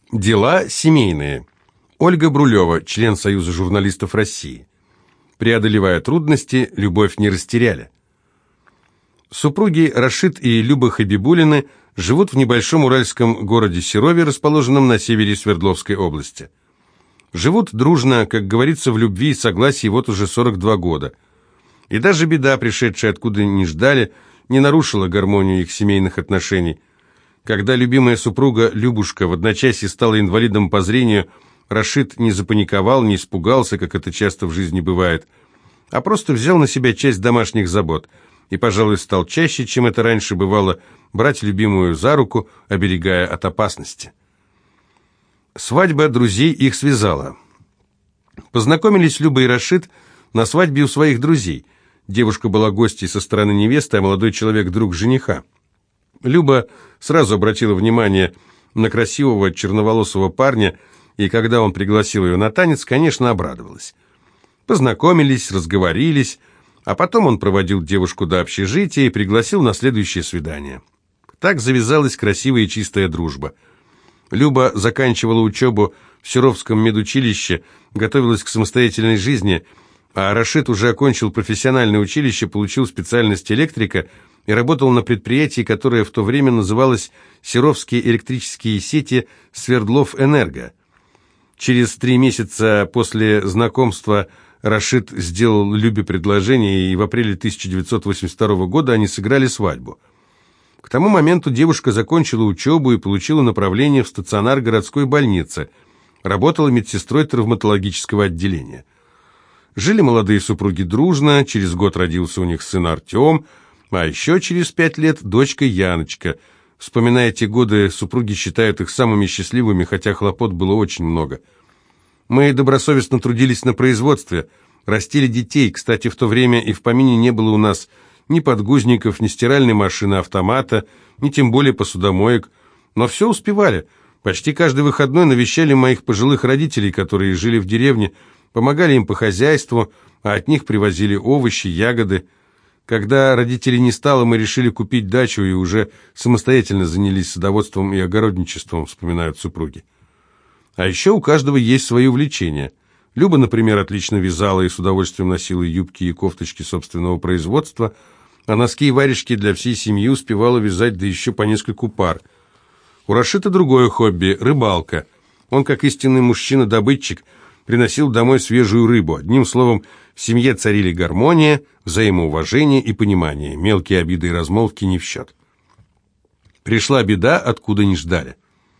Дела семейные. Ольга Брулева, член Союза журналистов России. Преодолевая трудности, любовь не растеряли. Супруги Рашид и Люба Хабибуллины живут в небольшом уральском городе Серове, расположенном на севере Свердловской области. Живут дружно, как говорится, в любви и согласии вот уже 42 года. И даже беда, пришедшая откуда не ждали, не нарушила гармонию их семейных отношений. Когда любимая супруга Любушка в одночасье стала инвалидом по зрению, Рашид не запаниковал, не испугался, как это часто в жизни бывает, а просто взял на себя часть домашних забот и, пожалуй, стал чаще, чем это раньше бывало, брать любимую за руку, оберегая от опасности. Свадьба друзей их связала. Познакомились Люба и Рашид на свадьбе у своих друзей. Девушка была гостьей со стороны невесты, а молодой человек – друг жениха. Люба сразу обратила внимание на красивого черноволосого парня, и когда он пригласил ее на танец, конечно, обрадовалась. Познакомились, разговорились, а потом он проводил девушку до общежития и пригласил на следующее свидание. Так завязалась красивая и чистая дружба. Люба заканчивала учебу в Серовском медучилище, готовилась к самостоятельной жизни, а Рашид уже окончил профессиональное училище, получил специальность электрика и работал на предприятии, которое в то время называлось «Серовские электрические сети Свердловэнерго». Через 3 месяца после знакомства Рашид сделал Любе предложение, и в апреле 1982 года они сыграли свадьбу. К тому моменту девушка закончила учебу и получила направление в стационар городской больницы. Работала медсестрой травматологического отделения. Жили молодые супруги дружно, через год родился у них сын Артем, а еще через 5 лет дочка Яночка. Вспоминая те годы, супруги считают их самыми счастливыми, хотя хлопот было очень много. Мы добросовестно трудились на производстве, растили детей. Кстати, в то время и в помине не было у нас ни подгузников, ни стиральной машины, автомата, ни тем более посудомоек. Но все успевали. Почти каждый выходной навещали моих пожилых родителей, которые жили в деревне, помогали им по хозяйству, а от них привозили овощи, ягоды. Когда родителей не стало, мы решили купить дачу и уже самостоятельно занялись садоводством и огородничеством, вспоминают супруги. А еще у каждого есть свои увлечения. Люба, например, отлично вязала и с удовольствием носила юбки и кофточки собственного производства, а носки и варежки для всей семьи успевала вязать, да еще по нескольку пар. У Рашида другое хобби – рыбалка. Он, как истинный мужчина-добытчик, приносил домой свежую рыбу. Одним словом, в семье царили гармония, взаимоуважение и понимание. Мелкие обиды и размолвки не в счет. Пришла беда, откуда не ждали.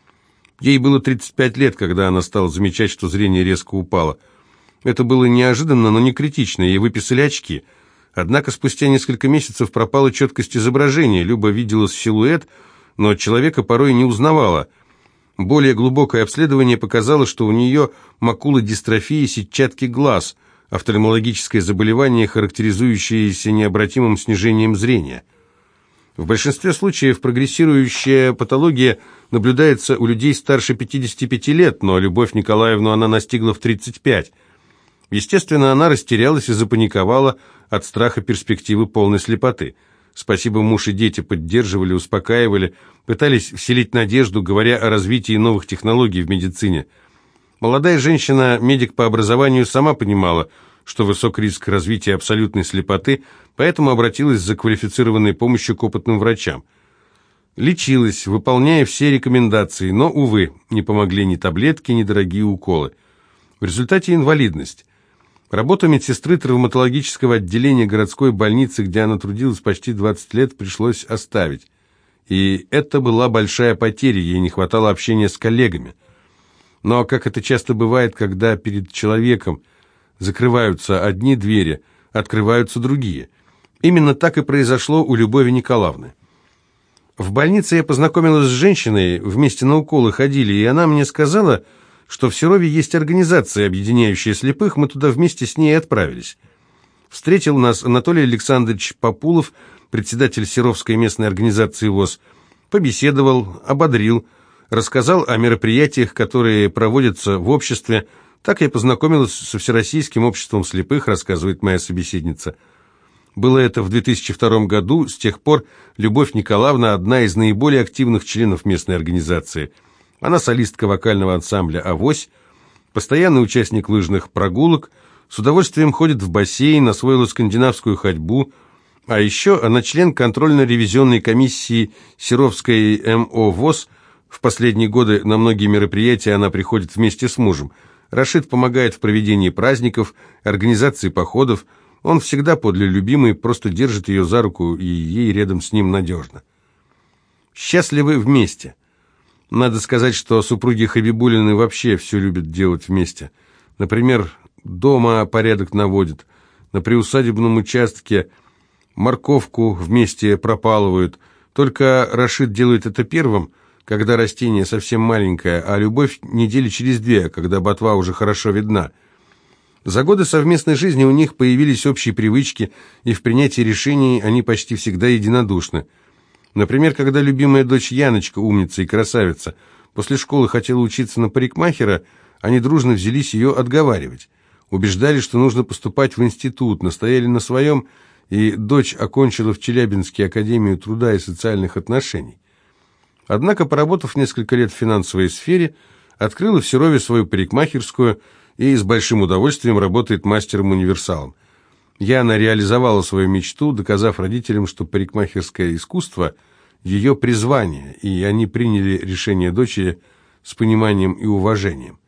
Ей было 35 лет, когда она стала замечать, что зрение резко упало. Это было неожиданно, но не критично, ей выписали очки. Однако спустя несколько месяцев пропала четкость изображения. Люба видела силуэт, но человека порой не узнавала. Более глубокое обследование показало, что у нее макулодистрофия сетчатки глаз, офтальмологическое заболевание, характеризующееся необратимым снижением зрения. В большинстве случаев прогрессирующая патология наблюдается у людей старше 55 лет, но Любовь Николаевну она настигла в 35. Естественно, она растерялась и запаниковала от страха перспективы полной слепоты. Спасибо, муж и дети поддерживали, успокаивали, пытались вселить надежду, говоря о развитии новых технологий в медицине. Молодая женщина, медик по образованию, сама понимала, что высок риск развития абсолютной слепоты, поэтому обратилась за квалифицированной помощью к опытным врачам. Лечилась, выполняя все рекомендации, но, увы, не помогли ни таблетки, ни дорогие уколы. В результате инвалидность. Работу медсестры травматологического отделения городской больницы, где она трудилась почти 20 лет, пришлось оставить. И это была большая потеря, ей не хватало общения с коллегами. Но, как это часто бывает, когда перед человеком закрываются одни двери, открываются другие. Именно так и произошло у Любови Николаевны. В больнице я познакомилась с женщиной, вместе на уколы ходили, и она мне сказала, что в Серове есть организация, объединяющая слепых, мы туда вместе с ней отправились. Встретил нас Анатолий Александрович Популов, председатель Серовской местной организации ВОС, побеседовал, ободрил, рассказал о мероприятиях, которые проводятся в обществе. Так я познакомилась со Всероссийским обществом слепых, рассказывает моя собеседница. Было это в 2002 году, с тех пор Любовь Николаевна одна из наиболее активных членов местной организации. Она солистка вокального ансамбля «Авось», постоянный участник лыжных прогулок, с удовольствием ходит в бассейн, освоила скандинавскую ходьбу, а еще она член контрольно-ревизионной комиссии Серовской МО ВОС. В последние годы на многие мероприятия она приходит вместе с мужем. Рашид помогает в проведении праздников, организации походов. Он всегда подле любимой, просто держит ее за руку, и ей рядом с ним надежно. Счастливы вместе. Надо сказать, что супруги Хабибуллины вообще все любят делать вместе. Например, дома порядок наводят, на приусадебном участке морковку вместе пропалывают. Только Рашид делает это первым, когда растение совсем маленькое, а любовь недели через 2, когда ботва уже хорошо видна. За годы совместной жизни у них появились общие привычки, и в принятии решений они почти всегда единодушны. Например, когда любимая дочь Яночка, умница и красавица, после школы хотела учиться на парикмахера, они дружно взялись ее отговаривать. Убеждали, что нужно поступать в институт, настояли на своем, и дочь окончила в Челябинске Академию труда и социальных отношений. Однако, поработав несколько лет в финансовой сфере, открыла в Серове свою парикмахерскую и с большим удовольствием работает мастером-универсалом. Яна реализовала свою мечту, доказав родителям, что парикмахерское искусство – ее призвание, и они приняли решение дочери с пониманием и уважением.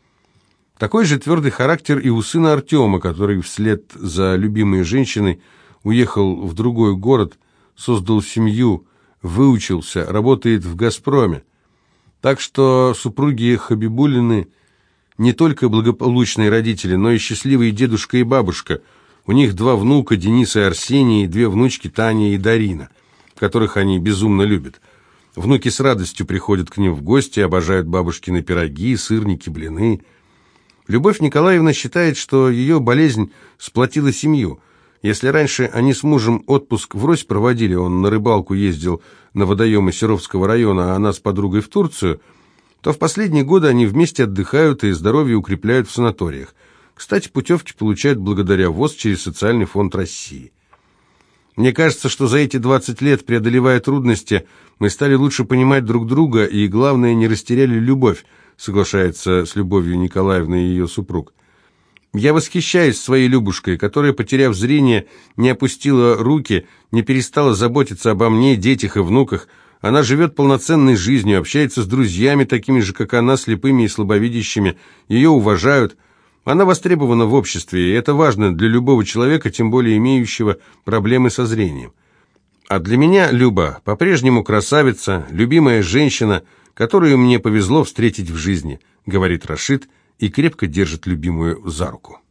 Такой же твердый характер и у сына Артема, который вслед за любимой женщиной уехал в другой город, создал семью, выучился, работает в «Газпроме». Так что супруги Хабибуллины не только благополучные родители, но и счастливые дедушка и бабушка. У них 2 внука, Денис и Арсений, и 2 внучки, Таня и Дарина, которых они безумно любят. Внуки с радостью приходят к ним в гости, обожают бабушкины пироги, сырники, блины. Любовь Николаевна считает, что ее болезнь сплотила семью. Если раньше они с мужем отпуск врозь проводили, он на рыбалку ездил на водоемы Серовского района, а она с подругой в Турцию, то в последние годы они вместе отдыхают и здоровье укрепляют в санаториях. Кстати, путевки получают благодаря ВОС через Социальный фонд России. Мне кажется, что за эти 20 лет, преодолевая трудности, мы стали лучше понимать друг друга и, главное, не растеряли любовь, соглашается с Любовью Николаевной и ее супруг. Я восхищаюсь своей Любушкой, которая, потеряв зрение, не опустила руки, не перестала заботиться обо мне, детях и внуках. Она живет полноценной жизнью, общается с друзьями, такими же, как она, слепыми и слабовидящими. Ее уважают. Она востребована в обществе, и это важно для любого человека, тем более имеющего проблемы со зрением. А для меня Люба по-прежнему красавица, любимая женщина, которую мне повезло встретить в жизни, говорит Рашид и крепко держит любимую за руку.